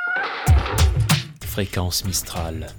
Fréquence Mistral.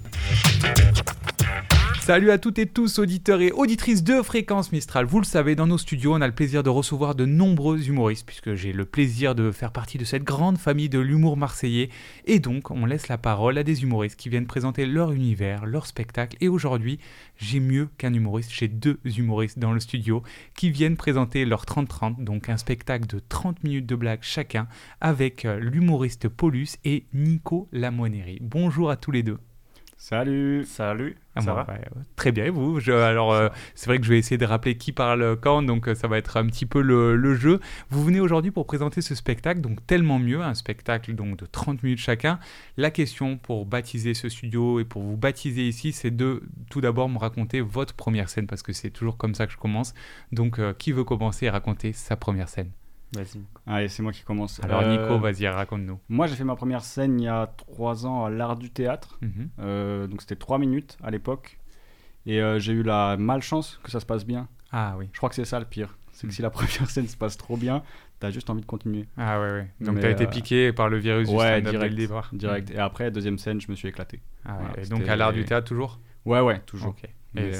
Salut à toutes et tous, auditeurs et auditrices de Fréquence Mistral. Vous le savez, dans nos studios, on a le plaisir de recevoir de nombreux humoristes, puisque j'ai le plaisir de faire partie de cette grande famille de l'humour marseillais. Et donc, on laisse la parole à des humoristes qui viennent présenter leur univers, leur spectacle. Et aujourd'hui, j'ai mieux qu'un humoriste, j'ai deux humoristes dans le studio qui viennent présenter leur 30-30, donc un spectacle de 30 minutes de blagues chacun, avec l'humoriste Paulus et Nico Lamoneri. Bonjour à tous les deux. Salut. Ça va très bien, et vous c'est vrai que je vais essayer de rappeler qui parle quand, donc ça va être un petit peu le jeu. Vous venez aujourd'hui pour présenter ce spectacle, donc Tellement Mieux, un spectacle donc, de 30 minutes chacun. La question pour baptiser ce studio et pour vous baptiser ici, c'est de tout d'abord me raconter votre première scène, parce que c'est toujours comme ça que je commence. Donc qui veut commencer et raconter sa première scène ? Vas-y. Allez, c'est moi qui commence. Alors Nico, vas-y, raconte-nous. Moi, j'ai fait ma première scène il y a 3 ans à l'Art du Théâtre. Donc c'était 3 minutes à l'époque. Et j'ai eu la malchance que ça se passe bien. Ah oui. Je crois que c'est ça le pire. C'est que si la première scène se passe trop bien, t'as juste envie de continuer. Ah ouais. Donc t'as été piqué par le virus du stand-up dès le départ. Direct. Et après, deuxième scène, je me suis éclaté. Ah ouais. Voilà, et donc à l'Art du Théâtre toujours ? Ouais, toujours. Ok.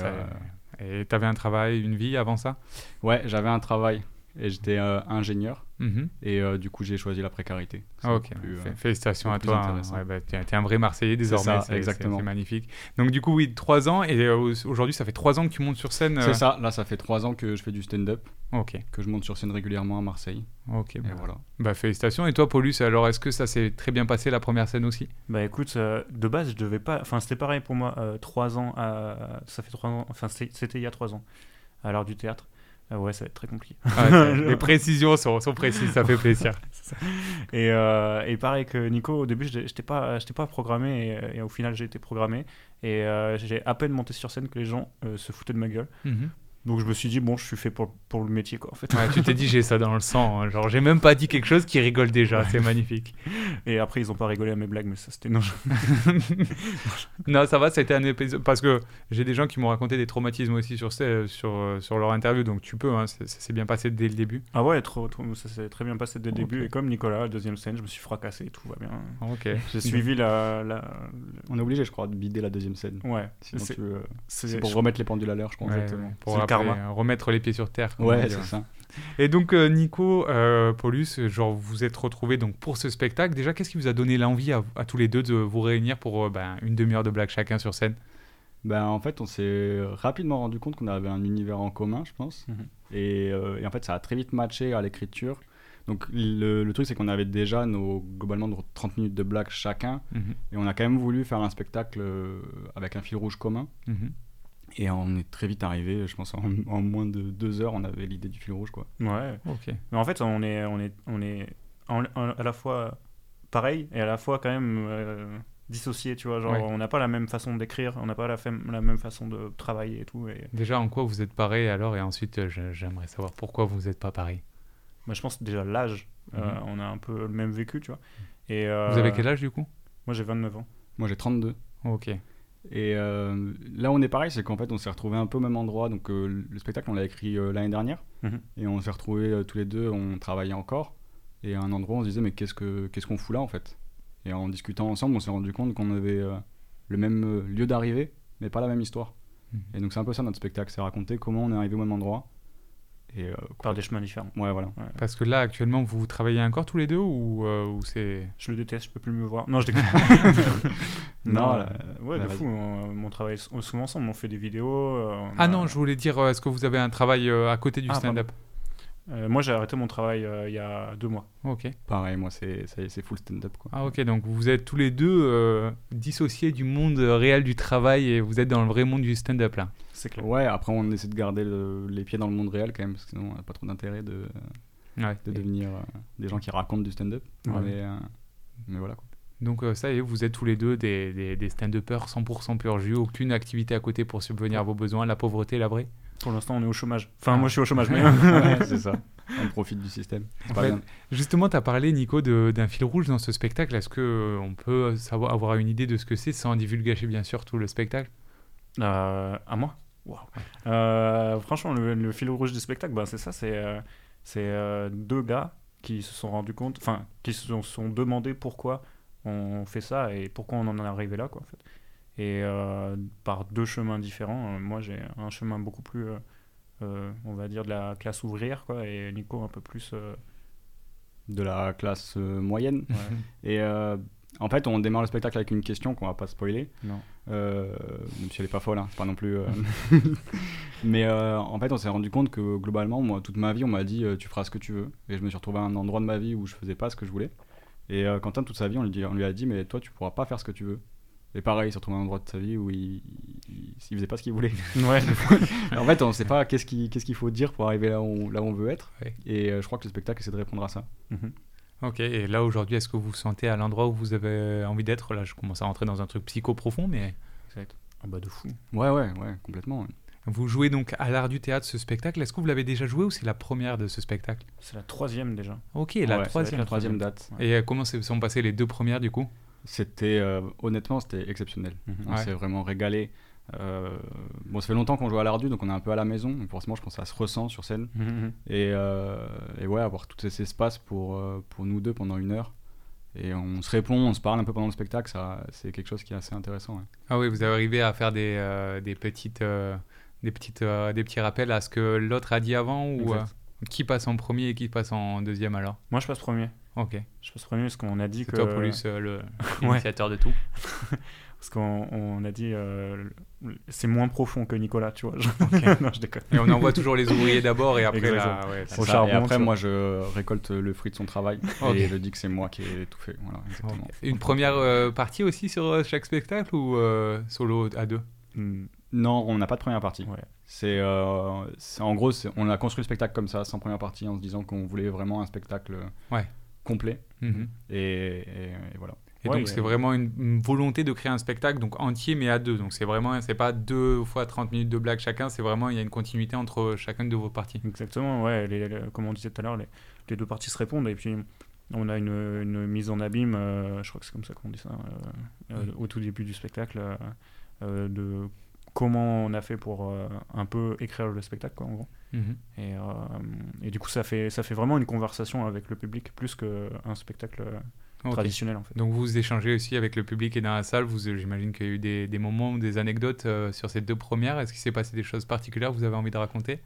Et t'avais un travail, une vie avant ça ? Ouais, j'avais un travail. Et j'étais ingénieur. Et du coup, j'ai choisi la précarité. Ok, félicitations à toi. T'es un vrai Marseillais désormais. C'est ça, exactement. C'est magnifique. Donc du coup, oui, 3 ans. Et aujourd'hui, ça fait 3 ans que tu montes sur scène. C'est ça. Là, ça fait 3 ans que je fais du stand-up. Ok. Que je monte sur scène régulièrement à Marseille. Ok. Et voilà. Félicitations. Et toi, Paulus, alors est-ce que ça s'est très bien passé la première scène aussi ? Bah écoute, de base, je devais pas. Enfin, c'était pareil pour moi. 3 ans. Ça fait 3 ans. Enfin, c'était il y a 3 ans. À l'Art du Théâtre. Ouais, ça va être très compliqué. Les précisions sont précises, ça fait plaisir. Et pareil que Nico, au début, je n'étais pas programmé et au final, j'ai été programmé. Et j'ai à peine monté sur scène que les gens se foutaient de ma gueule. Donc je me suis dit, bon, je suis fait pour le métier, quoi, en fait. Ouais, tu t'es dit, j'ai ça dans le sang. Hein. Genre, j'ai même pas dit quelque chose qui rigole déjà. C'est magnifique. Et après, ils ont pas rigolé à mes blagues, mais ça, c'était... Non, non, ça va, ça a été un épisode... Parce que j'ai des gens qui m'ont raconté des traumatismes aussi sur leur interview, donc tu peux, hein, ça s'est bien passé dès le début. Ah ouais, ça s'est très bien passé dès le début. Et comme Nicolas, la deuxième scène, je me suis fracassé et tout va bien. Ok. J'ai suivi On est obligé, je crois, de bider la deuxième scène. Ouais. Sinon c'est pour remettre les pendules à l'heure, je crois. Exactement. Pour remettre les pieds sur terre. Ouais, c'est ça. Et donc, Nico, Paulus, genre, vous vous êtes retrouvés donc, pour ce spectacle. Déjà, qu'est-ce qui vous a donné l'envie à tous les deux de vous réunir pour une demi-heure de blague chacun sur scène ? En fait, on s'est rapidement rendu compte qu'on avait un univers en commun, je pense. Et en fait, ça a très vite matché à l'écriture. Donc, le truc, c'est qu'on avait déjà globalement 30 minutes de blague chacun. Et on a quand même voulu faire un spectacle avec un fil rouge commun. Et on est très vite arrivé, je pense en moins de 2 heures, on avait l'idée du fil rouge, quoi. Ouais. Ok. Mais en fait, on est à la fois pareil et à la fois quand même dissocié, tu vois. Genre, on n'a pas la même façon d'écrire, on n'a pas la même façon de travailler et tout. Et... Déjà, en quoi vous êtes pareil alors ? Et ensuite, j'aimerais savoir pourquoi vous n'êtes pas pareil. Moi, je pense déjà l'âge. On a un peu le même vécu, tu vois. Et, vous avez quel âge du coup ? Moi, j'ai 29 ans. Moi, j'ai 32. Ok. Et là on est pareil, c'est qu'en fait on s'est retrouvés un peu au même endroit. Donc le spectacle on l'a écrit l'année dernière. Et on s'est retrouvés tous les deux, on travaillait encore. Et à un endroit on se disait mais qu'est-ce qu'on fout là en fait. Et en discutant ensemble on s'est rendu compte qu'on avait le même lieu d'arrivée mais pas la même histoire. Et donc c'est un peu ça notre spectacle, c'est raconter comment on est arrivé au même endroit. Et, par des chemins différents. Ouais, voilà. Ouais. Parce que là, actuellement, vous travaillez encore tous les deux ou c'est... Je le déteste, je peux plus me voir. Non, je déconne. Ouais, de fou. On travaille souvent ensemble, on fait des vidéos. Non, je voulais dire, est-ce que vous avez un travail à côté du stand-up ? Moi, j'ai arrêté mon travail il y a 2 mois. Ok. Pareil, moi, c'est full stand-up, quoi. Ah, ok, donc vous êtes tous les deux dissociés du monde réel du travail et vous êtes dans le vrai monde du stand-up, là. C'est clair. Ouais, après, on essaie de garder les pieds dans le monde réel, quand même, parce que sinon, on n'a pas trop d'intérêt de devenir des gens qui racontent du stand-up. Ouais. Mais voilà, quoi. Donc ça y est, vous êtes tous les deux des stand-uppers 100% pur jus, aucune activité à côté pour subvenir à vos besoins, la pauvreté, la vraie. Pour l'instant, on est au chômage. Enfin, moi, je suis au chômage, mais... Ouais, c'est ça. On profite du système. C'est pas bien. Justement, tu as parlé, Nico, d'un fil rouge dans ce spectacle. Est-ce qu'on peut avoir une idée de ce que c'est, sans divulgacher, bien sûr, tout le spectacle ? À moi ? Wow. Franchement, le fil rouge du spectacle, c'est ça. C'est 2 gars qui se sont rendus compte... Enfin, qui se sont demandé pourquoi on fait ça et pourquoi on en est arrivé là, quoi, en fait. Et par 2 chemins différents, moi j'ai un chemin beaucoup plus, on va dire, de la classe ouvrière, quoi, et Nico un peu plus... de la classe moyenne. Ouais. Et en fait, on démarre le spectacle avec une question qu'on va pas spoiler. Non. Même si elle est pas folle, hein, c'est pas non plus. Mais en fait, on s'est rendu compte que globalement, moi, toute ma vie, on m'a dit tu feras ce que tu veux. Et je me suis retrouvé à un endroit de ma vie où je faisais pas ce que je voulais. Et Quentin, toute sa vie, on lui a dit mais toi, tu pourras pas faire ce que tu veux. Et pareil, il s'est retrouvé à un endroit de sa vie où il faisait pas ce qu'il voulait. Ouais. En fait, on sait pas qu'est-ce qu'il faut dire pour arriver là où on veut être. Ouais. Et je crois que le spectacle essaie de répondre à ça. Ok, et là aujourd'hui, est-ce que vous vous sentez à l'endroit où vous avez envie d'être? Là, je commence à rentrer dans un truc psycho-profond, mais... Exact. Ah bah de fou. Ouais, complètement. Ouais. Vous jouez donc à l'Art du Théâtre, ce spectacle. Est-ce que vous l'avez déjà joué ou c'est la première de ce spectacle? C'est la 3e déjà. Ok, Ouais, la ça va être la troisième. 3e date. Et comment se sont passées les 2 premières du coup? C'était honnêtement, c'était exceptionnel. On Ouais. s'est vraiment régalé. Bon, ça fait longtemps qu'on joue à l'Ardu, donc on est un peu à la maison. Donc forcément, je pense que ça se ressent sur scène. Et ouais, avoir tout cet espace pour nous deux pendant 1 heure. Et on se répond, on se parle un peu pendant le spectacle. Ça, c'est quelque chose qui est assez intéressant. Ouais. Ah oui, vous avez arrivé à faire des petits rappels à ce que l'autre a dit avant ou Exact. qui passe en premier et qui passe en deuxième alors? Moi je passe premier. Ok. Je passe premier parce qu'on a dit C'est que... toi, Paulus, l'initiateur de tout. Parce qu'on a dit c'est moins profond que Nicolas, tu vois. Non, je déconne. Et on envoie toujours les ouvriers d'abord et après Exactement. ouais, C'est Au ça. charbon, Et après, tu vois. moi, je récolte le fruit de son travail. Ok. Et je dis que c'est moi qui ai tout fait. Voilà, exactement. Ok. Une première partie aussi sur chaque spectacle ou solo à 2? Non, on n'a pas de première partie. Ouais. C'est en gros, on a construit le spectacle comme ça, sans première partie, en se disant qu'on voulait vraiment un spectacle complet. Et voilà. Et Ouais, donc c'est vraiment une volonté de créer un spectacle donc entier mais à 2. Donc c'est pas 2 fois 30 minutes de blagues chacun, c'est vraiment il y a une continuité entre chacune de vos parties. Exactement, ouais. Comme on disait tout à l'heure, les 2 parties se répondent et puis on a une mise en abîme, je crois que c'est comme ça qu'on dit ça, au tout début du spectacle, de comment on a fait pour un peu écrire le spectacle, quoi, en gros. Et du coup ça fait vraiment une conversation avec le public plus qu'un spectacle traditionnel, en fait. Donc vous échangez aussi avec le public et dans la salle, j'imagine qu'il y a eu des moments ou des anecdotes sur ces 2 premières. Est-ce qu'il s'est passé des choses particulières que vous avez envie de raconter?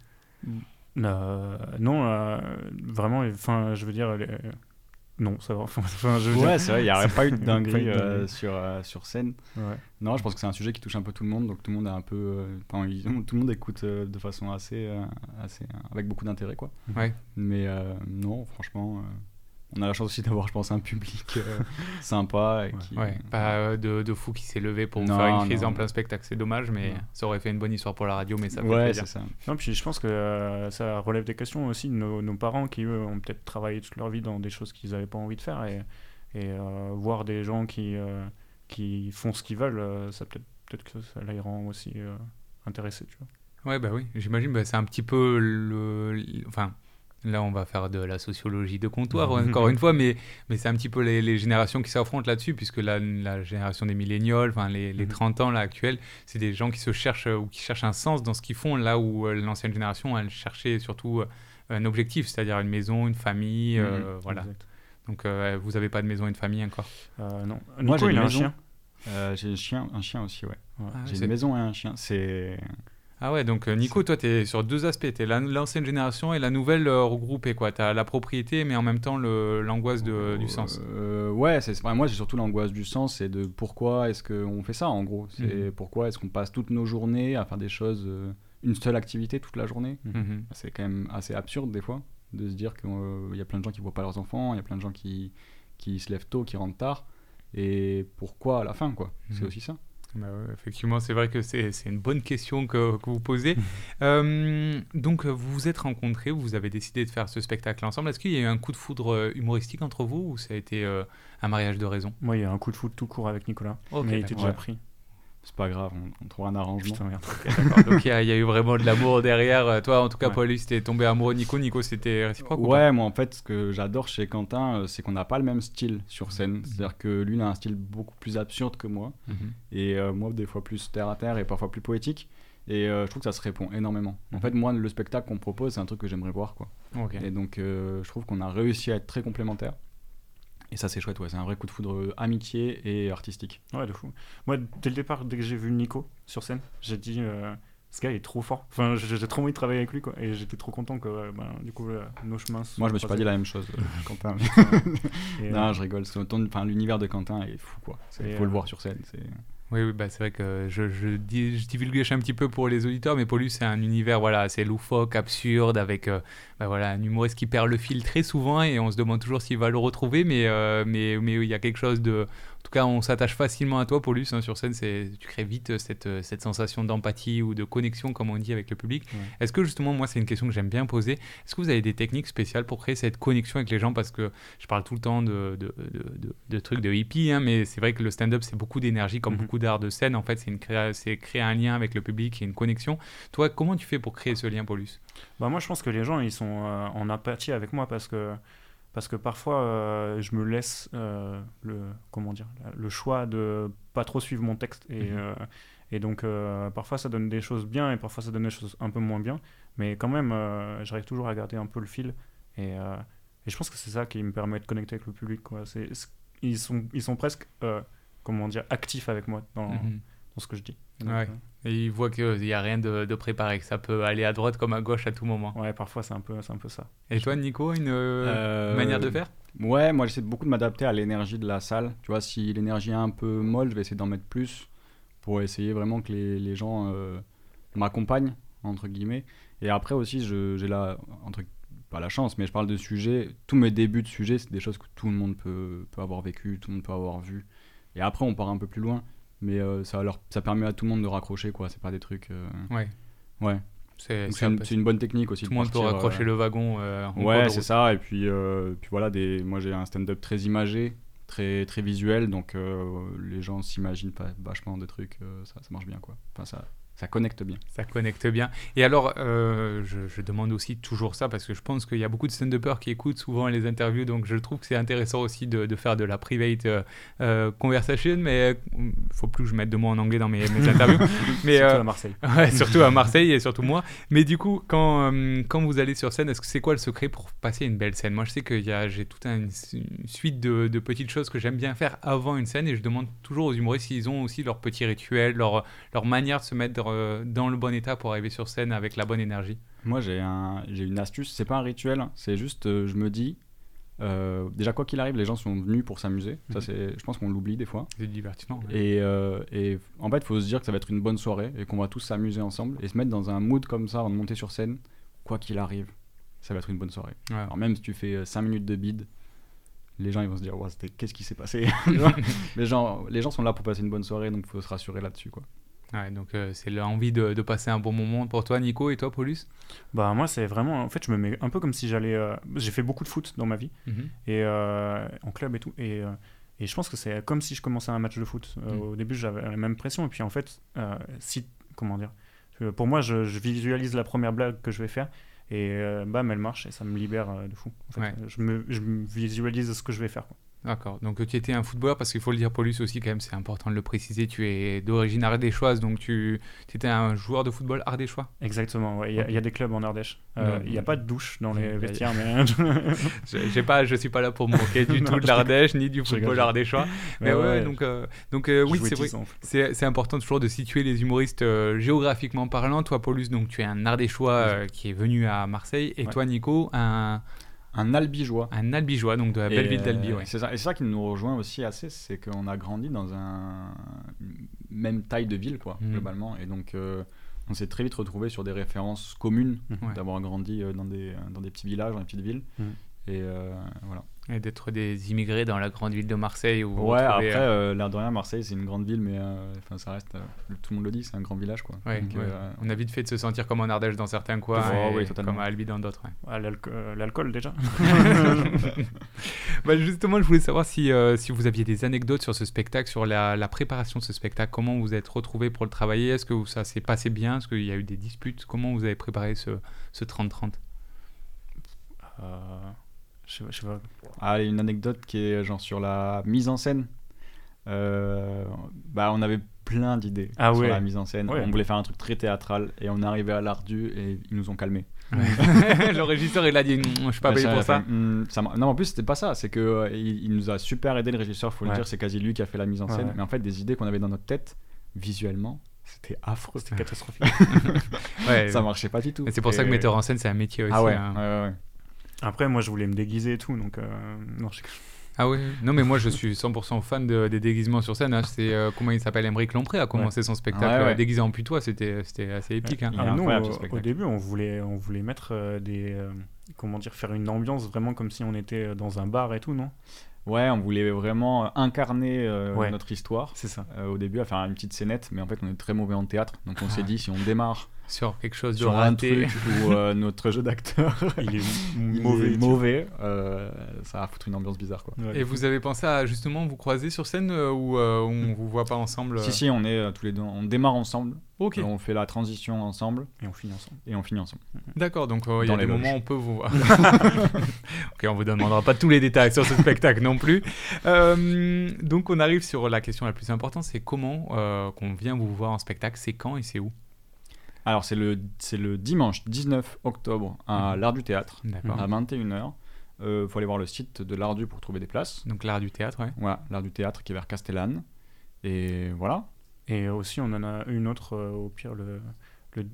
Non, vraiment, enfin, je veux dire, non, ça va. Enfin, je veux dire... Ouais, c'est vrai, il n'y aurait pas eu de dinguerie Pas eu de dinguerie. sur scène. Ouais. Non, je pense que c'est un sujet qui touche un peu tout le monde, donc tout le monde a un peu, tout le monde écoute de façon assez avec beaucoup d'intérêt, quoi. Ouais. Mais non, franchement, on a la chance aussi d'avoir, je pense, un public sympa et qui. Ouais, pas de fou qui s'est levé pour vous Non, faire une crise non, en plein spectacle. C'est dommage, mais Non. ça aurait fait une bonne histoire pour la radio, mais ça fait Ouais, plaisir. c'est ça. Non, puis je pense que ça relève des questions aussi de nos parents qui, eux, ont peut-être travaillé toute leur vie dans des choses qu'ils n'avaient pas envie de faire et voir des gens qui font ce qu'ils veulent, ça peut-être que ça les rend aussi intéressés, tu vois. Ouais, bah oui, j'imagine, c'est un petit peu enfin, là on va faire de la sociologie de comptoir encore une fois, mais c'est un petit peu les générations qui s'affrontent là-dessus, puisque la génération des millénials, enfin les 30 ans là actuels, c'est des gens qui se cherchent ou qui cherchent un sens dans ce qu'ils font, là où l'ancienne génération, elle cherchait surtout un objectif, c'est-à-dire une maison, une famille, voilà. Exact. Donc vous avez pas de maison et de famille encore? Non. Moi, Nico, j'ai il une a un maison. chien. J'ai un chien aussi, ouais. J'ai c'est- une maison et un chien. C'est. Ah ouais, donc Nico, toi, tu es sur 2 aspects. Tu es l'ancienne génération et la nouvelle regroupée, quoi. Tu as la propriété, mais en même temps l'angoisse du sens. Ouais, moi j'ai surtout l'angoisse du sens et de pourquoi est-ce qu'on fait ça, en gros. C'est pourquoi est-ce qu'on passe toutes nos journées à faire des choses, une seule activité toute la journée. Mhm. C'est quand même assez absurde des fois de se dire qu'il y a plein de gens qui voient pas leurs enfants, il y a plein de gens qui se lèvent tôt, qui rentrent tard. Et pourquoi à la fin, quoi. C'est aussi ça. Bah ouais, effectivement, c'est vrai que c'est une bonne question que vous posez. Donc, vous vous êtes rencontrés, vous avez décidé de faire ce spectacle ensemble. Est-ce qu'il y a eu un coup de foudre humoristique entre vous ou ça a été un mariage de raison? Moi, il y a un coup de foot tout court avec Nicolas, Ok, mais il était d'accord. déjà Ouais. pris. C'est pas grave, on trouvera un arrangement. Putain, merde. D'accord. Donc, il y a eu vraiment de l'amour derrière. Toi, en tout cas, Ouais. Paulus, t'es tombé amoureux. Nico, c'était réciproque ou pas? Ouais, moi en fait, ce que j'adore chez Quentin, c'est qu'on n'a pas le même style sur scène. C'est-à-dire que lui, il a un style beaucoup plus absurde que moi. Mhm. Et moi, des fois plus terre à terre et parfois plus poétique. Et je trouve que ça se répond énormément. En fait, moi, le spectacle qu'on me propose, c'est un truc que j'aimerais voir, quoi. Ok. Et donc, je trouve qu'on a réussi à être très complémentaires. Et ça, c'est chouette, ouais. C'est un vrai coup de foudre amitié et artistique. Ouais, de fou. Moi, dès le départ, dès que j'ai vu Nico sur scène, j'ai dit ce gars est trop fort. Enfin, j'ai trop envie de travailler avec lui, quoi. Et j'étais trop content que du coup nos chemins. Moi, je me suis pas dit la même chose, Quentin. Non, je rigole. L'univers de Quentin est fou, quoi. Faut le voir sur scène. Oui, c'est vrai que je divulguais un petit peu pour les auditeurs, mais pour lui, c'est un univers assez loufoque, absurde, avec un humoriste qui perd le fil très souvent et on se demande toujours s'il va le retrouver, mais il y a quelque chose de... En tout cas, on s'attache facilement à toi, Paulus, hein, sur scène, tu crées vite cette sensation d'empathie ou de connexion, comme on dit, avec le public. Ouais. Est-ce que justement, moi, c'est une question que j'aime bien poser, est-ce que vous avez des techniques spéciales pour créer cette connexion avec les gens? Parce que je parle tout le temps de trucs de hippie, hein, mais c'est vrai que le stand-up, c'est beaucoup d'énergie, comme beaucoup d'art de scène. En fait, c'est créer un lien avec le public et une connexion. Toi, comment tu fais pour créer ce lien, Paulus? Moi, je pense que les gens, ils sont en empathie avec moi parce que parfois je me laisse le choix de pas trop suivre mon texte et donc parfois ça donne des choses bien et parfois ça donne des choses un peu moins bien, mais quand même j'arrive toujours à garder un peu le fil et je pense que c'est ça qui me permet de connecter avec le public, quoi. Ils sont presque actifs avec moi dans ce que je dis. Donc, ouais. Et ils voient qu'il n'y a rien de préparé, que ça peut aller à droite comme à gauche à tout moment. Ouais, parfois c'est un peu ça. Et toi, Nico, une manière de faire? Ouais, moi j'essaie beaucoup de m'adapter à l'énergie de la salle. Tu vois, si l'énergie est un peu molle, je vais essayer d'en mettre plus pour essayer vraiment que les gens m'accompagnent, entre guillemets. Et après aussi, j'ai pas la chance, mais je parle de sujets. Tous mes débuts de sujets, c'est des choses que tout le monde peut avoir vécu, tout le monde peut avoir vu. Et après, on part un peu plus loin. Mais ça permet à tout le monde de raccrocher, quoi. C'est pas des trucs... Ouais. C'est une bonne technique aussi. Tout le monde peut raccrocher le wagon. Ouais, c'est ça. Et puis voilà, moi j'ai un stand-up très imagé, très, très visuel. Donc les gens s'imaginent pas vachement de trucs. Ça marche bien, quoi. Enfin, ça connecte bien. Ça connecte bien. Et alors, je demande aussi toujours ça parce que je pense qu'il y a beaucoup de stand-uppers qui écoutent souvent les interviews, donc je trouve que c'est intéressant aussi de faire de la private conversation, mais il ne faut plus que je mette de mots en anglais dans mes interviews. Mais, surtout à Marseille. Ouais, surtout à Marseille et surtout moi. Mais du coup, quand vous allez sur scène, est-ce que c'est quoi le secret pour passer une belle scène? Moi, je sais que j'ai toute une suite de petites choses que j'aime bien faire avant une scène et je demande toujours aux humoristes s'ils ont aussi leur petit rituel, leur manière de se mettre dans le bon état pour arriver sur scène avec la bonne énergie. Moi j'ai une astuce, c'est pas un rituel, c'est juste je me dis déjà quoi qu'il arrive les gens sont venus pour s'amuser, ça je pense qu'on l'oublie des fois. C'est divertissement. Ouais. Et en fait il faut se dire que ça va être une bonne soirée et qu'on va tous s'amuser ensemble et se mettre dans un mood comme ça avant de monter sur scène, quoi qu'il arrive, ça va être une bonne soirée. Ouais. Alors même si tu fais 5 minutes de bide, les gens ils vont se dire qu'est-ce qui s'est passé. Les gens sont là pour passer une bonne soirée, donc il faut se rassurer là-dessus, quoi. Ouais, donc c'est l'envie de passer un bon moment pour toi, Nico. Et toi, Paulus? Moi c'est vraiment, en fait je me mets un peu comme si j'allais j'ai fait beaucoup de foot dans ma vie et en club et tout et je pense que c'est comme si je commençais un match de foot. Au début j'avais la même pression et puis en fait pour moi je visualise la première blague que je vais faire et elle marche et ça me libère de fou en fait. Ouais. Je me visualise ce que je vais faire, quoi. D'accord, donc tu étais un footballeur, parce qu'il faut le dire, Paulus aussi quand même, c'est important de le préciser, tu es d'origine ardéchoise, donc tu étais un joueur de football ardéchois. Exactement, ouais. Il y a des clubs en Ardèche, il n'y a pas de douche dans les vestiaires, mais... je suis pas là pour me moquer du tout de l'Ardèche, ni du football ardéchois, mais donc oui, c'est vrai, c'est important toujours de situer les humoristes géographiquement parlant. Toi, Paulus, donc tu es un ardéchois qui est venu à Marseille, et toi, Nico, un albigeois. Un albigeois, donc de la belle ville d'Albi, ouais. C'est ça. Et c'est ça qui nous rejoint aussi assez, c'est qu'on a grandi dans une même taille de ville, quoi, globalement. Et donc, on s'est très vite retrouvés sur des références communes, d'avoir grandi dans des petits villages, dans des petites villes. Et voilà. Et d'être des immigrés dans la grande ville de Marseille. Après, l'air de rien, Marseille, c'est une grande ville, mais ça reste, tout le monde le dit, c'est un grand village, quoi. Ouais, donc, on a vite fait de se sentir comme en Ardèche dans certains coins, comme à Albi dans d'autres. Ouais. L'alcool, déjà. Justement, je voulais savoir si vous aviez des anecdotes sur ce spectacle, sur la préparation de ce spectacle. Comment vous êtes retrouvés pour le travailler? Est-ce que ça s'est passé bien? Est-ce qu'il y a eu des disputes? Comment vous avez préparé ce 30-30? Je sais pas. Allez, une anecdote qui est genre sur la mise en scène. On avait plein d'idées sur la mise en scène. On voulait faire un truc très théâtral et on est arrivé à l'Ardu et ils nous ont calmés. Le régisseur, il a dit je suis pas payé pour ça. Non, en plus, c'était pas ça. C'est que il nous a super aidé, le régisseur, faut le dire. C'est quasi lui qui a fait la mise en scène. Mais en fait, des idées qu'on avait dans notre tête, visuellement, c'était affreux. C'était catastrophique. Ça marchait pas du tout. Et c'est pour ça que metteur en scène, c'est un métier aussi. Ah ouais, hein. ouais. Après, moi, je voulais me déguiser et tout, donc non, Ah oui, non mais moi je suis 100% fan des déguisements sur scène. Hein. C'est comment il s'appelle, Aymeric Lompré a commencé son spectacle déguisé en putois, c'était assez épique. Hein. Nous, au début, on voulait mettre faire une ambiance vraiment comme si on était dans un bar et tout, non ? Ouais, on voulait vraiment incarner notre histoire. C'est ça. Au début, à faire une petite scénette, mais en fait, on est très mauvais en théâtre, donc on s'est dit si on démarre sur quelque chose de sur raté un truc où notre jeu d'acteur il est mauvais, ça va foutre une ambiance bizarre, quoi. Et vous avez pensé à justement vous croiser sur scène ou on vous voit pas ensemble Si, on est tous les deux, on démarre ensemble. Ok. On fait la transition ensemble et on finit ensemble. D'accord, donc il y a des moments où on peut vous voir. Ok, on vous demandera pas tous les détails sur ce spectacle non plus. Donc on arrive sur la question la plus importante, c'est comment qu'on vient vous voir en spectacle, c'est quand et c'est où ? Alors c'est le dimanche 19 octobre à l'Art du Théâtre, à 21h. Faut aller voir le site de l'Art du pour trouver des places. Donc l'Art du Théâtre, ouais. Ouais, l'Art du Théâtre qui est vers Castellane. Et voilà. Et aussi on en a une autre au pire le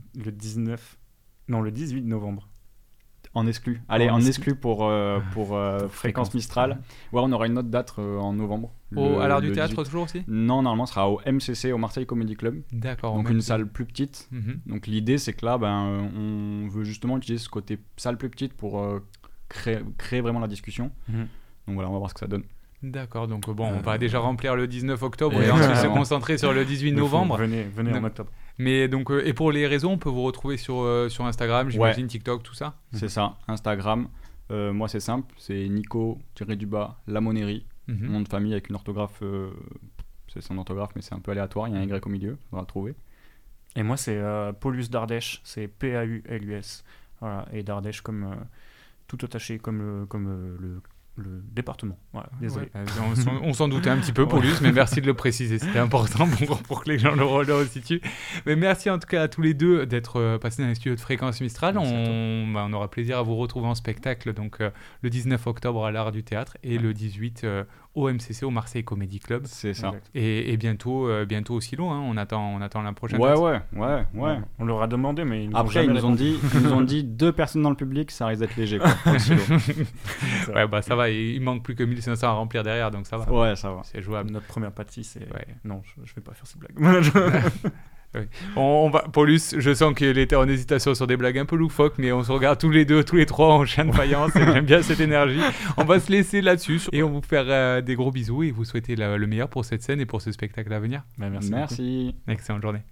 18 novembre. En exclu. Allez, en exclu pour Fréquence Mistral. Ouais, on aura une autre date en novembre. À l'Art du Théâtre toujours aussi ? Non, normalement, ce sera au MCC, au Marseille Comedy Club. D'accord. Donc une salle plus petite. Donc l'idée, c'est que là, on veut justement utiliser ce côté salle plus petite pour créer vraiment la discussion. Donc voilà, on va voir ce que ça donne. D'accord, donc on va déjà remplir le 19 octobre et ensuite se concentrer sur le 18 novembre. Venez en octobre. Mais donc, et pour les réseaux, on peut vous retrouver sur Instagram, j'imagine, TikTok, tout ça ? C'est ça, Instagram. Moi, c'est simple, c'est Nico-Lamonnerie. Nom de famille avec une orthographe, c'est son orthographe, mais c'est un peu aléatoire, il y a un Y au milieu, on va le trouver. Et moi, c'est Paulus Dardèche, c'est Paulus. Voilà, et Dardèche comme tout attaché, comme le département. Voilà, désolé. Ouais, on s'en doutait un petit peu, Paulus, mais merci de le préciser, c'était important pour que les gens le resituent. Mais merci en tout cas à tous les deux d'être passés dans les studios de Fréquence Mistral. On aura plaisir à vous retrouver en spectacle donc, le 19 octobre à l'Art du Théâtre et le 18 au MCC, au Marseille Comedy Club. C'est ça. Et bientôt au Silo, hein. On attend la prochaine. Ouais. On leur a demandé, mais après ils nous ont dit 2 personnes dans le public, ça risque d'être léger, quoi, au Silo. Ouais, ça va, il manque plus que 1500 à remplir derrière, donc ça va. Ouais, ça va. C'est jouable. Notre première partie, c'est... Ouais. Non, je vais pas faire ces blagues. Oui. On va, Paulus, je sens qu'il était en hésitation sur des blagues un peu loufoques, mais on se regarde tous les trois en chien de faïence et j'aime bien cette énergie. On va se laisser là-dessus et on va vous faire des gros bisous et vous souhaiter le meilleur pour cette scène et pour ce spectacle à venir. Merci. Excellente journée.